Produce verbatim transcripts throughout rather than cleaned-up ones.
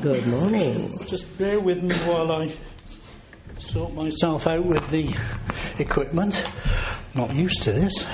Good morning. Just bear with me while I sort myself out with the equipment. Not used to this.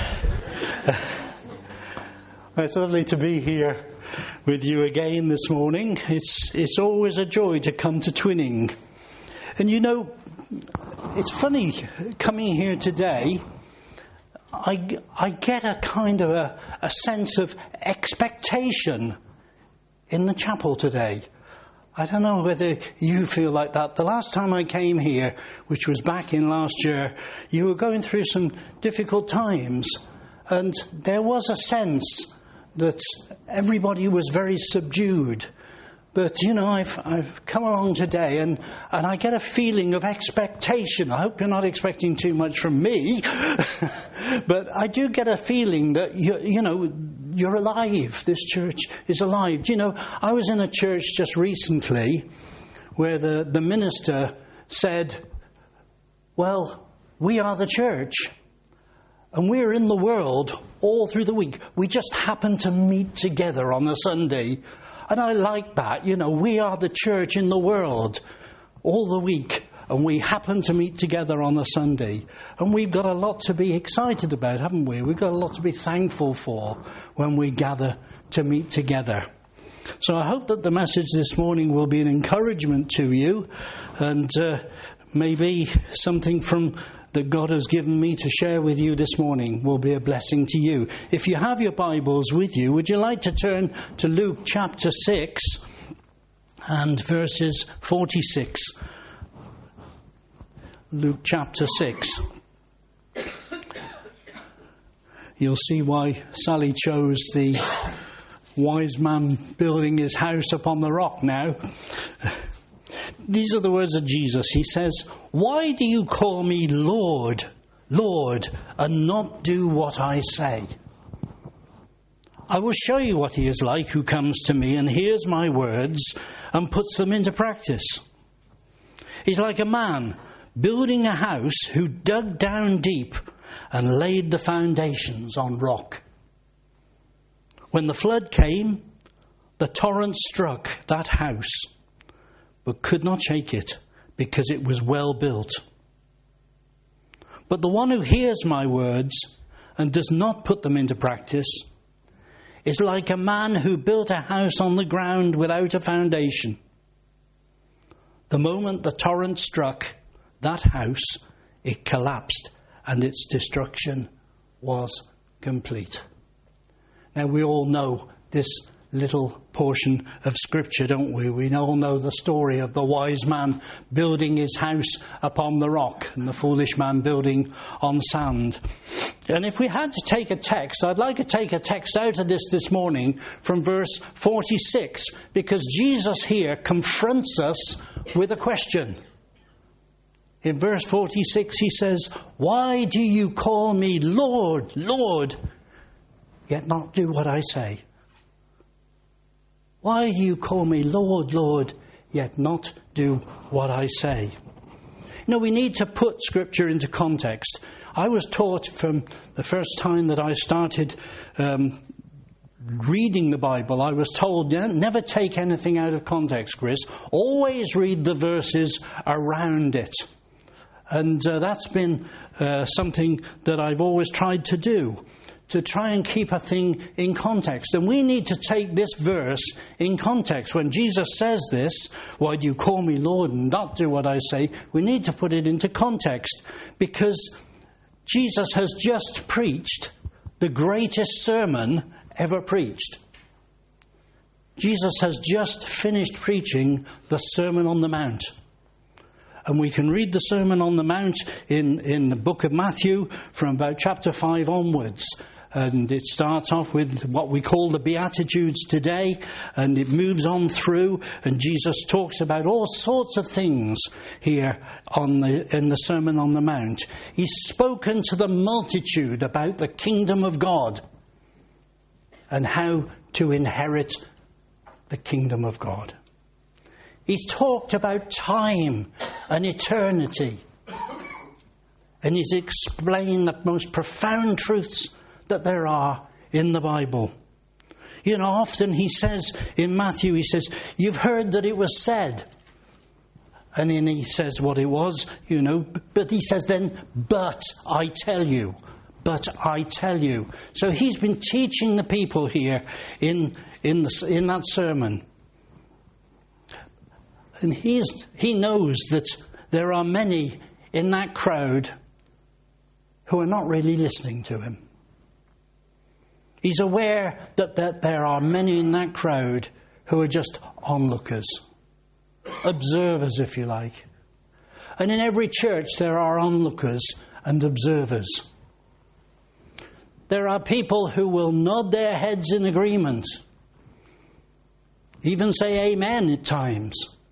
It's lovely to be here with you again this morning. It's it's always a joy to come to Twinning. And you know, it's funny coming here today. I, I get a kind of a, a sense of expectation in the chapel today. I don't know whether you feel like that. The last time I came here, which was back in last year, you were going through some difficult times. And there was a sense that everybody was very subdued. But, you know, I've, I've come along today and, and I get a feeling of expectation. I hope you're not expecting too much from me. But I do get a feeling that, you, you know, you're alive. This church is alive. Do you know, I was in a church just recently where the, the minister said, well, we are the church. And we're in the world all through the week. We just happen to meet together on a Sunday. And I like that. You know, we are the church in the world all the week. And we happen to meet together on a Sunday. And we've got a lot to be excited about, haven't we? We've got a lot to be thankful for when we gather to meet together. So I hope that the message this morning will be an encouragement to you. And uh, maybe something from that God has given me to share with you this morning will be a blessing to you. If you have your Bibles with you, would you like to turn to Luke chapter six and verses forty-six? Luke chapter six. You'll see why Sally chose the wise man building his house upon the rock now. These are the words of Jesus. He says, "Why do you call me Lord, Lord, and not do what I say? I will show you what he is like who comes to me and hears my words and puts them into practice. He's like a man building a house who dug down deep and laid the foundations on rock. When the flood came, the torrent struck that house, but could not shake it because it was well built. But the one who hears my words and does not put them into practice is like a man who built a house on the ground without a foundation. The moment the torrent struck that house, it collapsed and its destruction was complete." Now we all know this little portion of scripture, don't we? We all know the story of the wise man building his house upon the rock and the foolish man building on sand. And if we had to take a text, I'd like to take a text out of this this morning from verse forty-six, because Jesus here confronts us with a question. In verse forty-six he says, "Why do you call me Lord, Lord, yet not do what I say? Why do you call me Lord, Lord, yet not do what I say?" You know, we need to put Scripture into context. I was taught from the first time that I started um, reading the Bible, I was told, yeah, never take anything out of context, Chris. Always read the verses around it. And uh, that's been uh, something that I've always tried to do, to try and keep a thing in context. And we need to take this verse in context. When Jesus says this, "Why do you call me Lord and not do what I say?" we need to put it into context, because Jesus has just preached the greatest sermon ever preached. Jesus has just finished preaching the Sermon on the Mount. And we can read the Sermon on the Mount in, in the book of Matthew from about chapter five onwards. And it starts off with what we call the Beatitudes today, and it moves on through, and Jesus talks about all sorts of things here on the, in the Sermon on the Mount. He's spoken to the multitude about the kingdom of God and how to inherit the kingdom of God. He's talked about time and eternity, and he's explained the most profound truths that there are in the Bible. You know, often he says in Matthew, he says, you've heard that it was said. And then he says what it was, you know, but he says then, but I tell you, but I tell you. So he's been teaching the people here in in, the, in that sermon. And he's, he knows that there are many in that crowd who are not really listening to him. He's aware that, that there are many in that crowd who are just onlookers, observers, if you like. And in every church there are onlookers and observers. There are people who will nod their heads in agreement, even say amen at times.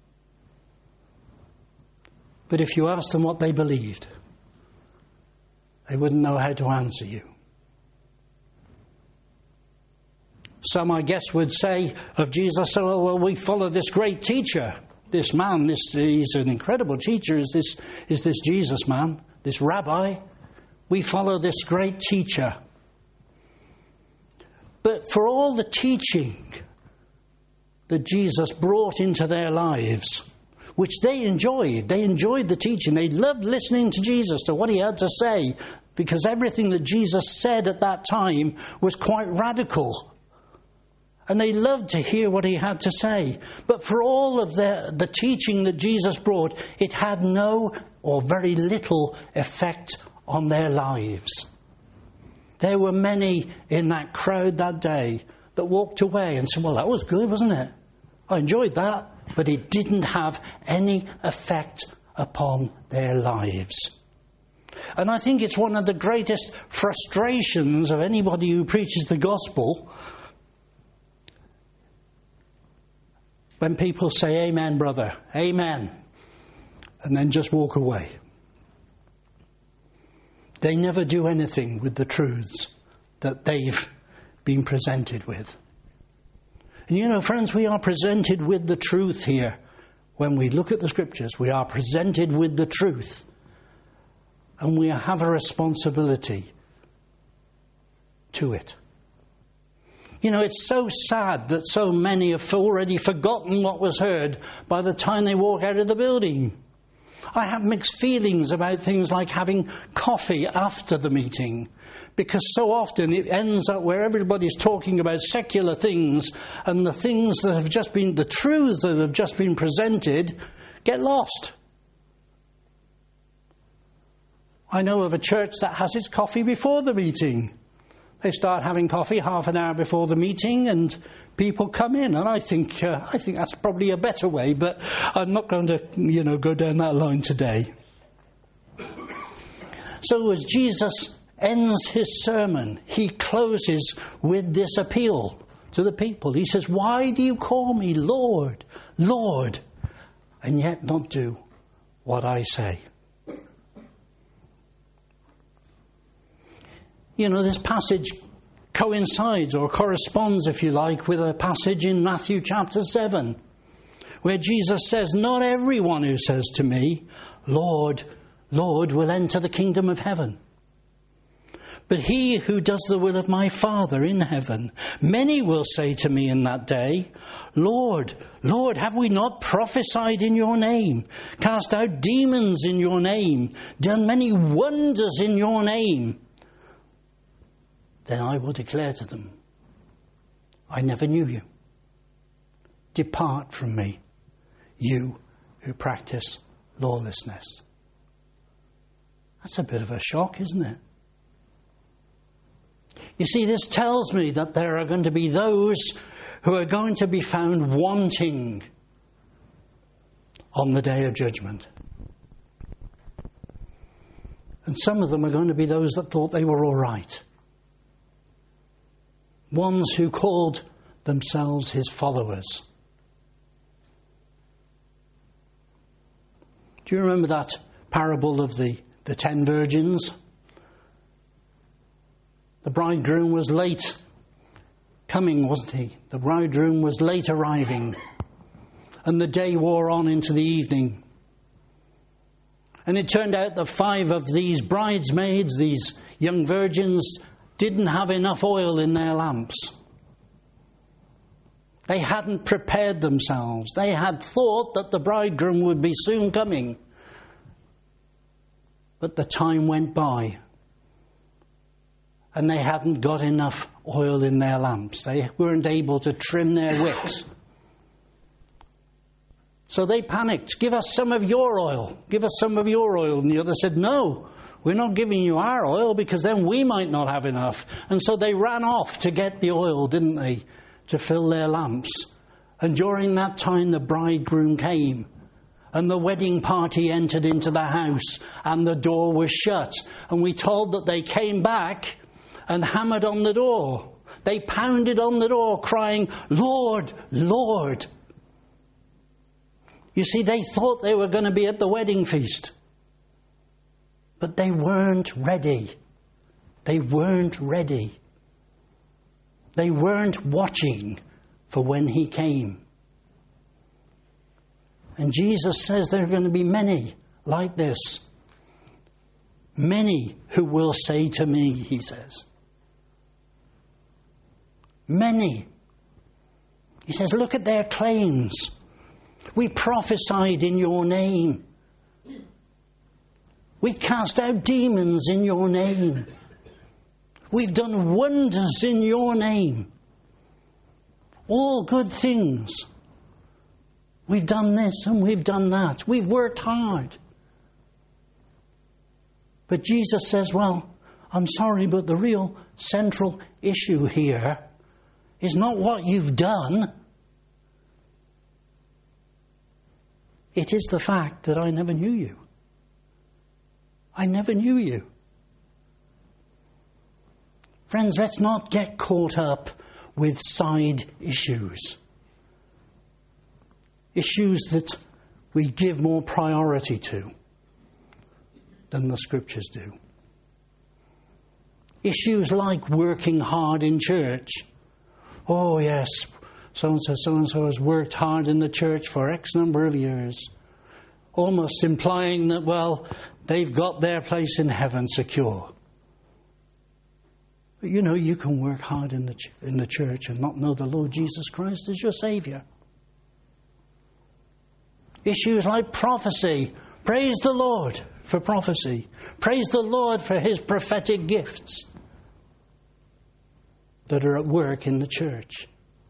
But if you ask them what they believed, they wouldn't know how to answer you. Some, I guess, would say of Jesus, oh, well, we follow this great teacher. This man, this he's an incredible teacher, is this, is this Jesus man, this rabbi. We follow this great teacher. But for all the teaching that Jesus brought into their lives, which they enjoyed, they enjoyed the teaching, they loved listening to Jesus, to what he had to say, because everything that Jesus said at that time was quite radical. And they loved to hear what he had to say. But for all of the, the teaching that Jesus brought, it had no or very little effect on their lives. There were many in that crowd that day that walked away and said, well, that was good, wasn't it? I enjoyed that. But it didn't have any effect upon their lives. And I think it's one of the greatest frustrations of anybody who preaches the gospel when people say, amen, brother, amen, and then just walk away. They never do anything with the truths that they've been presented with. And you know, friends, we are presented with the truth here. When we look at the scriptures, we are presented with the truth. And we have a responsibility to it. You know, it's so sad that so many have already forgotten what was heard by the time they walk out of the building. I have mixed feelings about things like having coffee after the meeting, because so often it ends up where everybody's talking about secular things, and the things that have just been, the truths that have just been presented, get lost. I know of a church that has its coffee before the meeting. They start having coffee half an hour before the meeting, and people come in. And I think uh, I think that's probably a better way, but I'm not going to, you know, go down that line today. So as Jesus ends his sermon, he closes with this appeal to the people. He says, "Why do you call me Lord, Lord, and yet not do what I say?" You know, this passage coincides or corresponds, if you like, with a passage in Matthew chapter seven, where Jesus says, "Not everyone who says to me, 'Lord, Lord,' will enter the kingdom of heaven, but he who does the will of my Father in heaven. Many will say to me in that day, 'Lord, Lord, have we not prophesied in your name, cast out demons in your name, done many wonders in your name?' Then I will declare to them, 'I never knew you. Depart from me, you who practice lawlessness.'" That's a bit of a shock, isn't it? You see, this tells me that there are going to be those who are going to be found wanting on the day of judgment. And some of them are going to be those that thought they were all right. Ones who called themselves his followers. Do you remember that parable of the, the ten virgins? The bridegroom was late coming, wasn't he? The bridegroom was late arriving. And the day wore on into the evening. And it turned out that five of these bridesmaids, these young virgins, didn't have enough oil in their lamps. They hadn't prepared themselves. They had thought that the bridegroom would be soon coming. But the time went by, and they hadn't got enough oil in their lamps. They weren't able to trim their wicks. So they panicked. Give us some of your oil. Give us some of your oil. And the other said, no, we're not giving you our oil because then we might not have enough. And so they ran off to get the oil, didn't they, to fill their lamps. And during that time the bridegroom came. And the wedding party entered into the house. And the door was shut. And we told that they came back and hammered on the door. They pounded on the door crying, Lord, Lord. You see, they thought they were going to be at the wedding feast. But they weren't ready. They weren't ready. They weren't watching for when he came. And Jesus says there are going to be many like this. Many who will say to me, he says. Many. He says, look at their claims. We prophesied in your name. We cast out demons in your name. We've done wonders in your name. All good things. We've done this and we've done that. We've worked hard. But Jesus says, well, I'm sorry, but the real central issue here is not what you've done. It is the fact that I never knew you. I never knew you. Friends, let's not get caught up with side issues. Issues that we give more priority to than the Scriptures do. Issues like working hard in church. Oh yes, so-and-so, so-and-so has worked hard in the church for X number of years. Almost implying that, well, they've got their place in heaven secure. But you know, you can work hard in the, ch- in the church and not know the Lord Jesus Christ as your Saviour. Issues like prophecy. Praise the Lord for prophecy. Praise the Lord for his prophetic gifts that are at work in the church.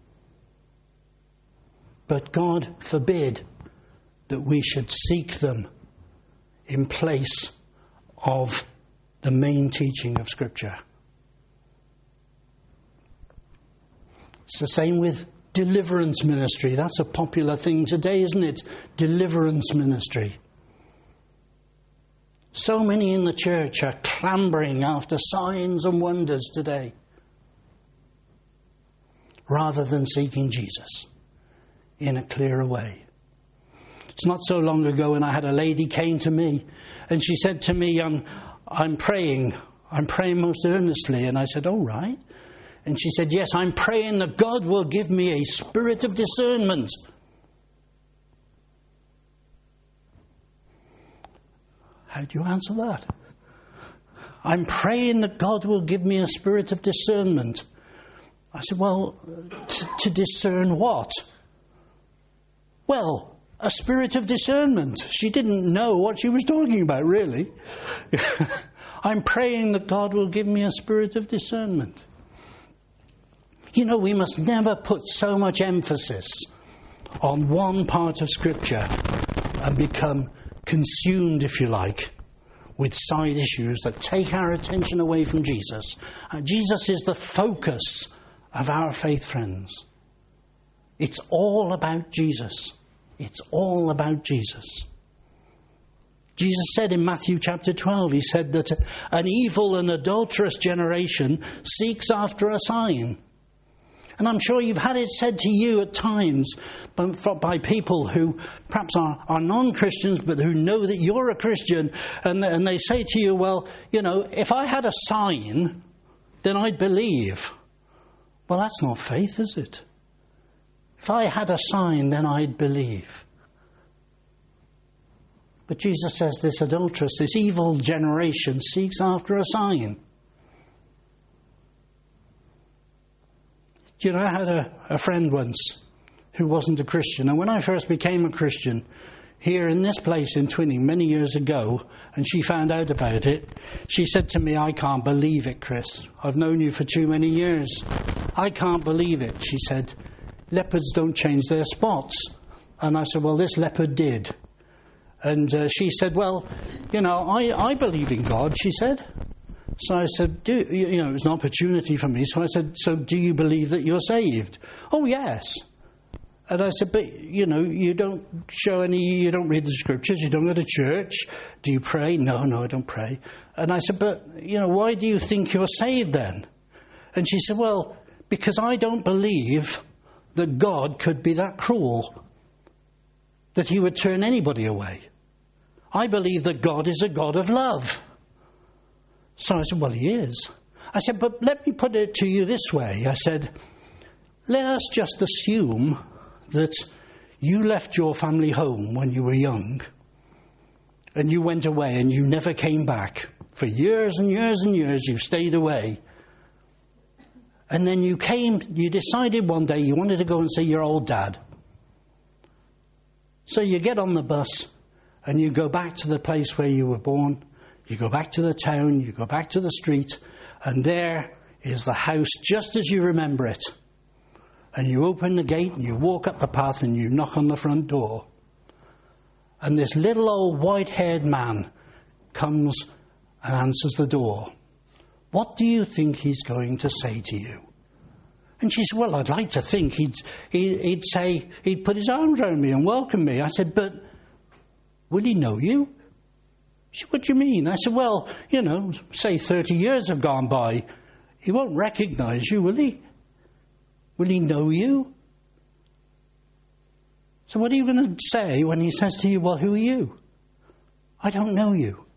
But God forbid that we should seek them in place of the main teaching of Scripture. It's the same with deliverance ministry. That's a popular thing today, isn't it? Deliverance ministry. So many in the church are clambering after signs and wonders today, rather than seeking Jesus in a clearer way. It's not so long ago when I had a lady came to me and she said to me, I'm, I'm praying, I'm praying most earnestly. And I said, oh, right. And she said, yes, I'm praying that God will give me a spirit of discernment. How do you answer that? I'm praying that God will give me a spirit of discernment. I said, well, t- to discern what? Well, a spirit of discernment. She didn't know what she was talking about, really. I'm praying that God will give me a spirit of discernment. You know, we must never put so much emphasis on one part of Scripture and become consumed, if you like, with side issues that take our attention away from Jesus. Uh, Jesus is the focus of our faith, friends. It's all about Jesus. It's all about Jesus. Jesus said in Matthew chapter twelve, he said that an evil and adulterous generation seeks after a sign. And I'm sure you've had it said to you at times by, by people who perhaps are, are non-Christians but who know that you're a Christian, and, and they say to you, well, you know, if I had a sign, then I'd believe. Well, that's not faith, is it? If I had a sign, then I'd believe. But Jesus says this adulterous, this evil generation seeks after a sign. You know, I had a, a friend once who wasn't a Christian. And when I first became a Christian, here in this place in Twinning many years ago, and she found out about it, she said to me, "I can't believe it, Chris. I've known you for too many years. I can't believe it." She said, "Leopards don't change their spots." And I said, "Well, this leopard did." And uh, she said, "Well, you know, I, I believe in God," she said. So I said, do, you know, it was an opportunity for me. So I said, "So do you believe that you're saved?" "Oh, yes." And I said, "But, you know, you don't show any, you don't read the scriptures, you don't go to church. Do you pray?" "No, no, I don't pray." And I said, "But, you know, why do you think you're saved then?" And she said, "Well, because I don't believe that God could be that cruel, that he would turn anybody away. I believe that God is a God of love." So I said, "Well, he is." I said, "But let me put it to you this way." I said, "Let us just assume that you left your family home when you were young and you went away and you never came back. For years and years and years you stayed away. And then you came, you decided one day you wanted to go and see your old dad. So you get on the bus and you go back to the place where you were born. You go back to the town, you go back to the street, and there is the house just as you remember it. And you open the gate and you walk up the path and you knock on the front door. And this little old white-haired man comes and answers the door. What do you think he's going to say to you?" And she said, "Well, I'd like to think he'd, he'd, he'd say, he'd put his arms around me and welcome me." I said, "But will he know you?" She said, "What do you mean?" I said, "Well, you know, say thirty years have gone by. He won't recognise you, will he? Will he know you? So what are you going to say when he says to you, 'Well, who are you?' 'I don't know you.'"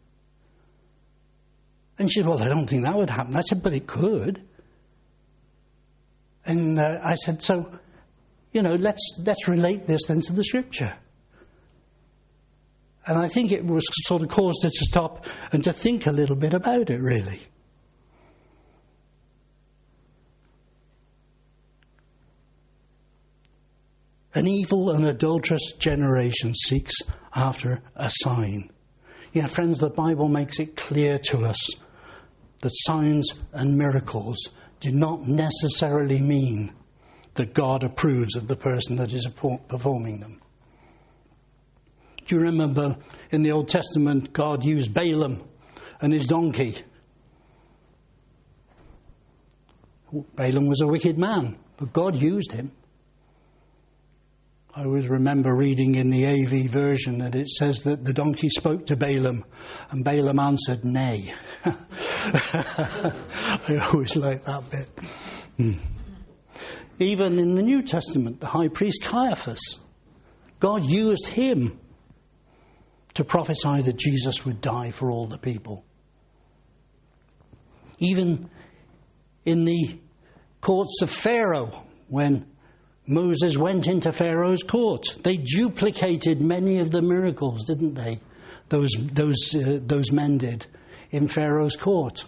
And she said, "Well, I don't think that would happen." I said, "But it could." And uh, I said, "So, you know, let's let's relate this then to the scripture." And I think it was sort of caused her to stop and to think a little bit about it, really. An evil and adulterous generation seeks after a sign. Yeah, friends, the Bible makes it clear to us that signs and miracles do not necessarily mean that God approves of the person that is performing them. Do you remember in the Old Testament, God used Balaam and his donkey? Balaam was a wicked man, but God used him. I always remember reading in the A V version that it says that the donkey spoke to Balaam and Balaam answered, "Nay." I always like that bit. Hmm. Even in the New Testament, the high priest Caiaphas, God used him to prophesy that Jesus would die for all the people. Even in the courts of Pharaoh, when Moses went into Pharaoh's court, they duplicated many of the miracles, didn't they? Those those uh, those men did in Pharaoh's court.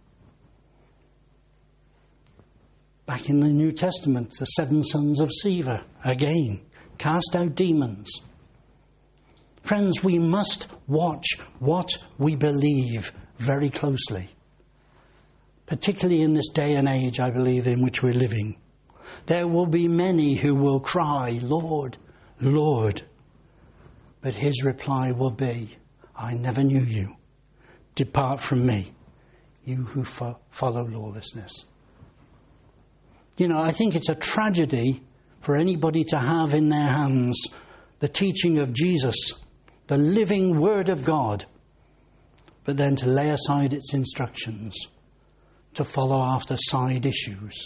Back in the New Testament, the seven sons of Sceva, again, cast out demons. Friends, we must watch what we believe very closely, particularly in this day and age, I believe, in which we're living. There will be many who will cry, "Lord, Lord." But his reply will be, "I never knew you. Depart from me, you who fo- follow lawlessness." You know, I think it's a tragedy for anybody to have in their hands the teaching of Jesus, the living Word of God, but then to lay aside its instructions, to follow after side issues,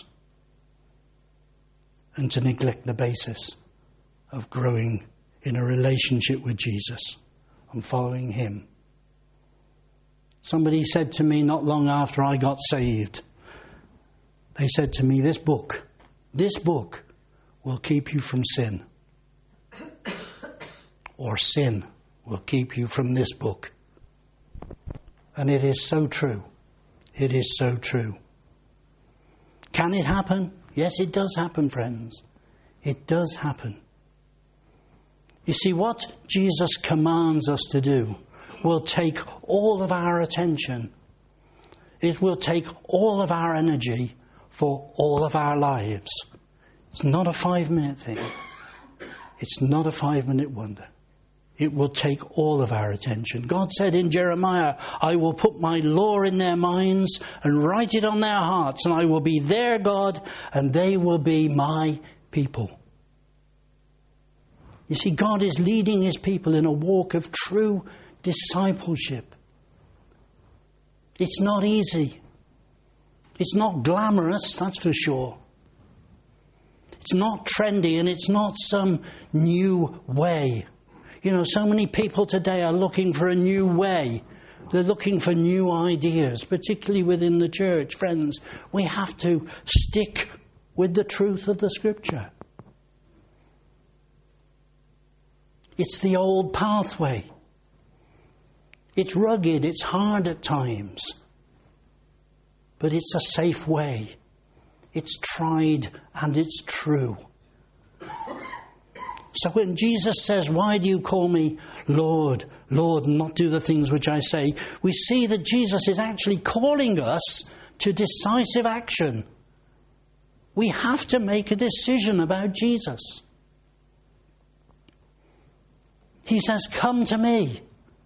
and to neglect the basis of growing in a relationship with Jesus and following him. Somebody said to me not long after I got saved, they said to me, this book, this book will keep you from sin. Or sin will keep you from this book. And it is so true. It is so true. Can it happen? Yes, it does happen, friends. It does happen. You see, what Jesus commands us to do will take all of our attention. It will take all of our energy for all of our lives. It's not a five-minute thing. It's not a five-minute wonder. It will take all of our attention. God said in Jeremiah, I will put my law in their minds and write it on their hearts, and I will be their God, and they will be my people. You see, God is leading his people in a walk of true discipleship. It's not easy. It's not glamorous, that's for sure. It's not trendy, and it's not some new way. You know, so many people today are looking for a new way. They're looking for new ideas, particularly within the church. Friends, we have to stick with the truth of the Scripture. It's the old pathway. It's rugged, it's hard at times. But it's a safe way. It's tried and it's true. So when Jesus says, why do you call me Lord, Lord, and not do the things which I say, we see that Jesus is actually calling us to decisive action. We have to make a decision about Jesus. He says, come to me.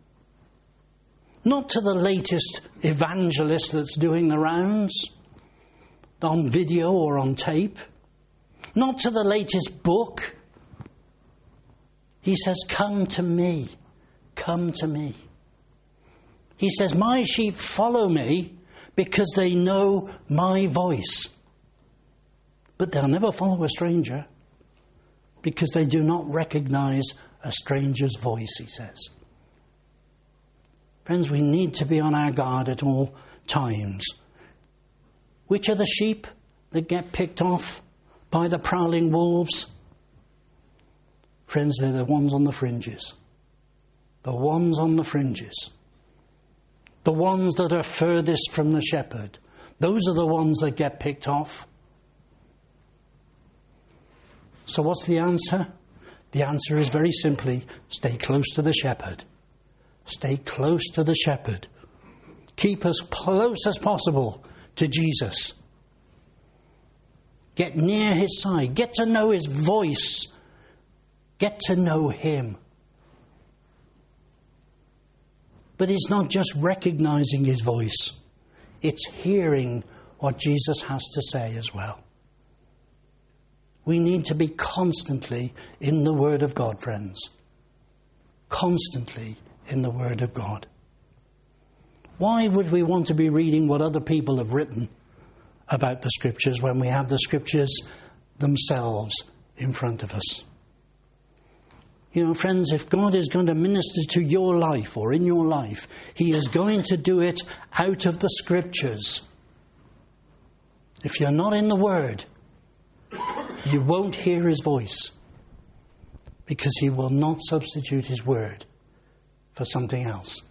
Not to the latest evangelist that's doing the rounds on video or on tape. Not to the latest book. He says, come to me. Come to me. He says, my sheep follow me because they know my voice. But they'll never follow a stranger because they do not recognize a stranger's voice, he says. Friends, we need to be on our guard at all times. Which are the sheep that get picked off by the prowling wolves? Friends, they're the ones on the fringes. The ones on the fringes. The ones that are furthest from the shepherd. Those are the ones that get picked off. So what's the answer? The answer is very simply, stay close to the shepherd. Stay close to the shepherd. Keep as close as possible to Jesus. Get near his side. Get to know his voice. Get to know him. But it's not just recognizing his voice. It's hearing what Jesus has to say as well. We need to be constantly in the Word of God, friends. Constantly in the Word of God. Why would we want to be reading what other people have written about the Scriptures when we have the Scriptures themselves in front of us? You know, friends, if God is going to minister to your life or in your life, he is going to do it out of the Scriptures. If you're not in the Word, you won't hear his voice, because he will not substitute his word for something else.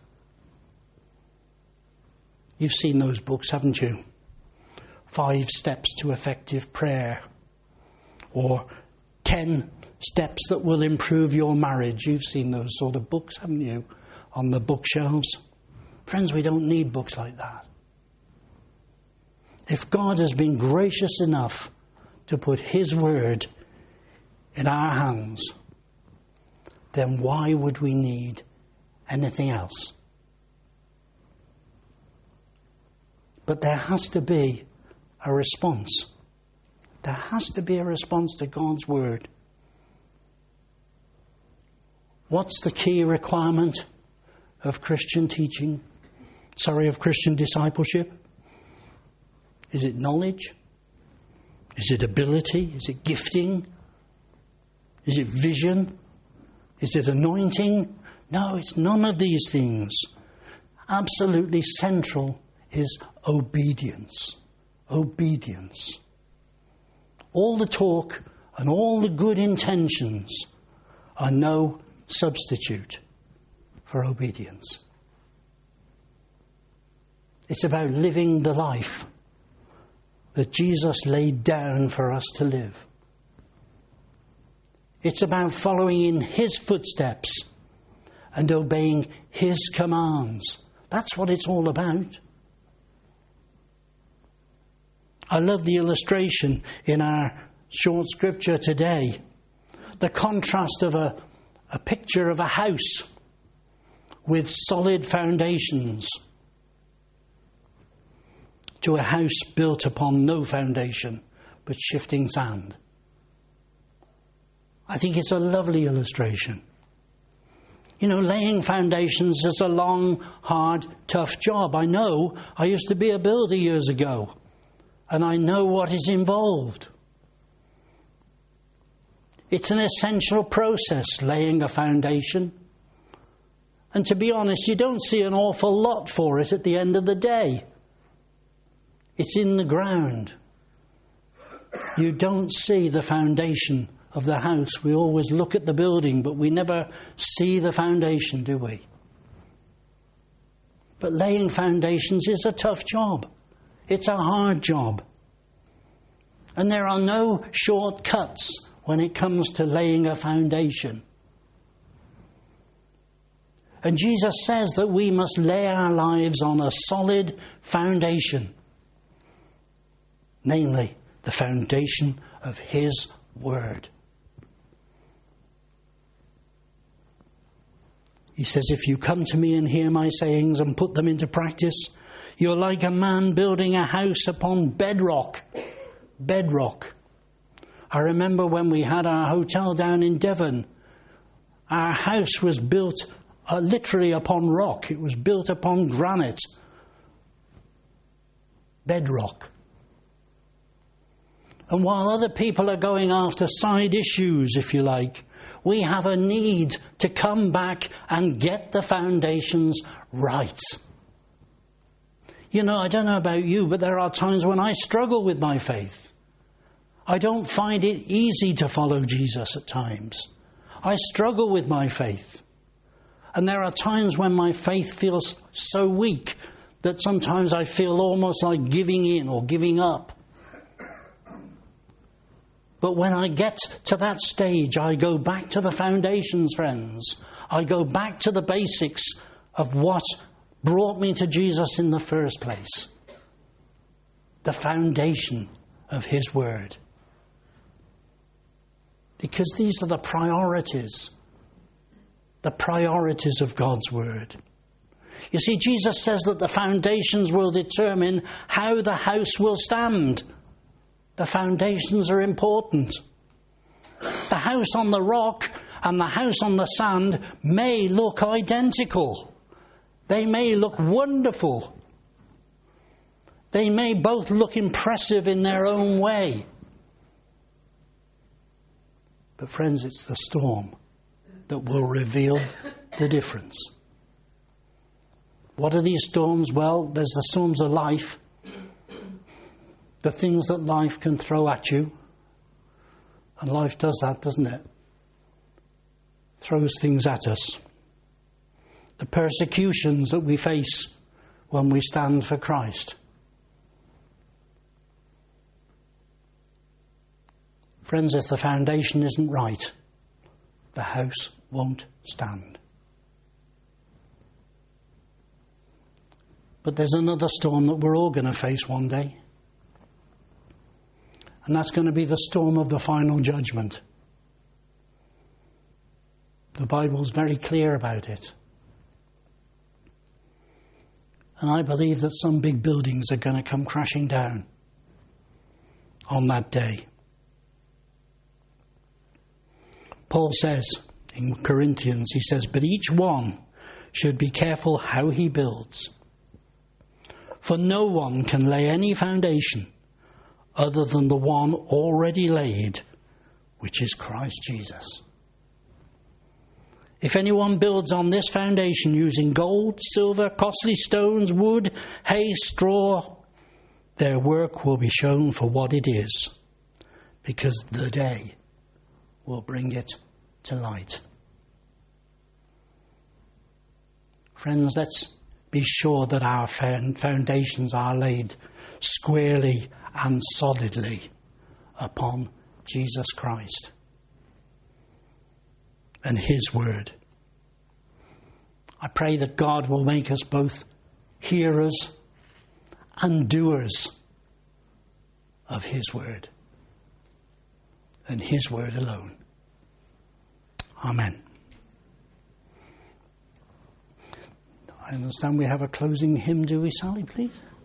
You've seen those books, haven't you? Five Steps to Effective Prayer, or Ten Steps that Will Improve Your Marriage. You've seen those sort of books, haven't you, on the bookshelves? Friends, we don't need books like that. If God has been gracious enough to put his word in our hands, then why would we need anything else? But there has to be a response. There has to be a response to God's word. What's the key requirement of Christian teaching? Sorry, of Christian discipleship? Is it knowledge? Is it ability? Is it gifting? Is it vision? Is it anointing? No, it's none of these things. Absolutely central is obedience. Obedience. All the talk and all the good intentions are no substitute for obedience. It's about living the life that Jesus laid down for us to live. It's about following in his footsteps and obeying his commands. That's what it's all about. I love the illustration in our short scripture today. The contrast of a, a picture of a house with solid foundations to a house built upon no foundation but shifting sand. I think it's a lovely illustration. You know, laying foundations is a long, hard, tough job. I know. I used to be a builder years ago, and I know what is involved. It's an essential process, laying a foundation. And to be honest, you don't see an awful lot for it at the end of the day. It's in the ground. You don't see the foundation of the house. We always look at the building, but we never see the foundation, do we? But laying foundations is a tough job. It's a hard job. And there are no shortcuts when it comes to laying a foundation. And Jesus says that we must lay our lives on a solid foundation. Namely, the foundation of his word. He says, if you come to me and hear my sayings and put them into practice, you're like a man building a house upon bedrock. Bedrock. I remember when we had our hotel down in Devon, our house was built uh, literally upon rock. It was built upon granite. Bedrock. And while other people are going after side issues, if you like, we have a need to come back and get the foundations right. You know, I don't know about you, but there are times when I struggle with my faith. I don't find it easy to follow Jesus at times. I struggle with my faith. And there are times when my faith feels so weak that sometimes I feel almost like giving in or giving up. But when I get to that stage, I go back to the foundations, friends. I go back to the basics of what brought me to Jesus in the first place. The foundation of his word. Because these are the priorities. The priorities of God's word. You see, Jesus says that the foundations will determine how the house will stand. The foundations are important. The house on the rock and the house on the sand may look identical. They may look wonderful. They may both look impressive in their own way. But friends, it's the storm that will reveal the difference. What are these storms? Well, there's the storms of life. The things that life can throw at you. And life does that, doesn't it? Throws things at us. The persecutions that we face when we stand for Christ. Friends, if the foundation isn't right, the house won't stand. But there's another storm that we're all going to face one day. And that's going to be the storm of the final judgment. The Bible's very clear about it. And I believe that some big buildings are going to come crashing down on that day. Paul says in Corinthians, he says, but each one should be careful how he builds. For no one can lay any foundation other than the one already laid, which is Christ Jesus. If anyone builds on this foundation using gold, silver, costly stones, wood, hay, straw, their work will be shown for what it is, because the day will bring it to light. Friends, let's be sure that our foundations are laid squarely and solidly upon Jesus Christ. and His word. I pray that God will make us both hearers and doers of His word, and His word alone. Amen. I understand we have a closing hymn, do we, Sally, please?